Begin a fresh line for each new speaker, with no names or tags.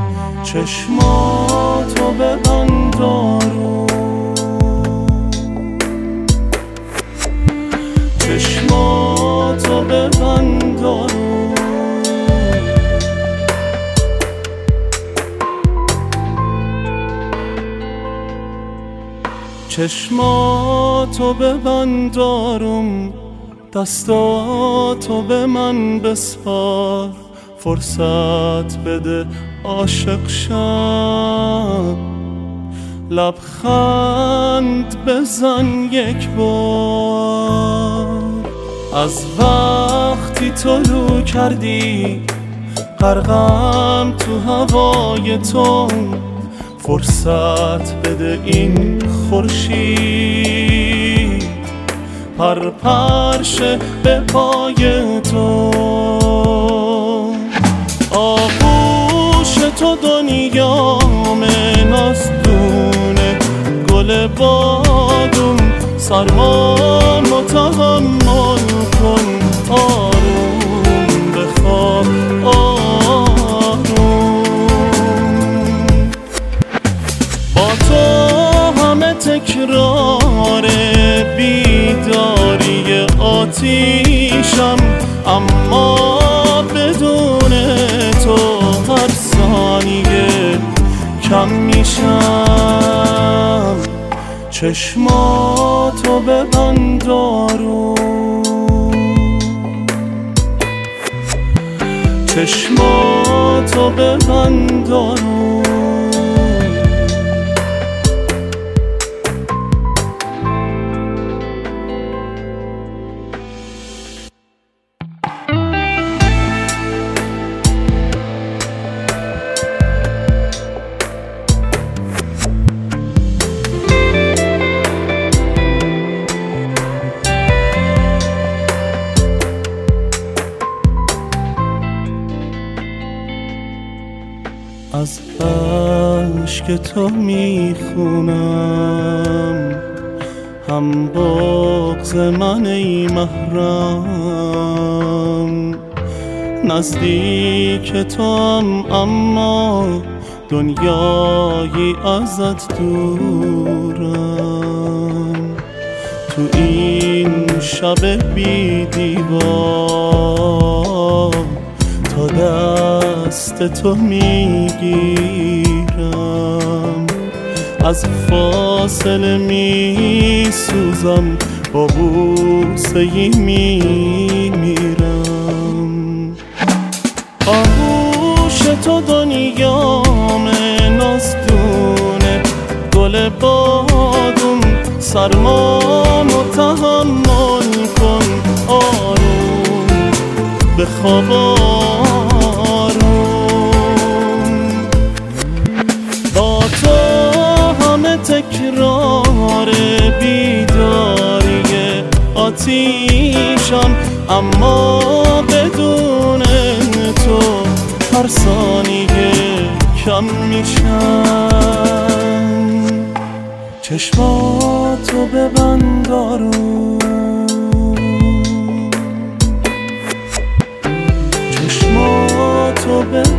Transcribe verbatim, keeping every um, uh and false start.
چشماتو ببند آروم، چشماتو ببند آروم، چشماتو ببند آروم، دستاتو به من بسپار، فرصت بده عاشق شم، لبخند بزن یک بار. از وقتی طلوع کردی غرقم تو هوای تو، فرصت بده این خورشید پر پرشه به پای تو. آغوش تو دنیامه، نازدونه گل بادوم، سرمامو تحمل کن، آروم بخواب آروم. با تو همه تکرار بیداری آتیشم، اما بدون تو هر ثانیه کم میشم. چشماتو ببند آروم، چشماتو ببند آروم. از عشق تو میخونم هم بغض من ای محرم، نزدیک تو هم اما دنیایی ازت دورم. تو این شب بی دیوار تا دست تو میگیرم، از فاصله میسوزم، با بوسه ای میمیرم. آغوش تو دنیامه، نازدونه گل بادوم، سرمامو تحمل کن، آروم بخواب آروم. با تو همه تکرار بیداری آتیشم، اما بدون تو هر ثانیه کم میشم. چشماتو ببند آروم، چشماتو ببند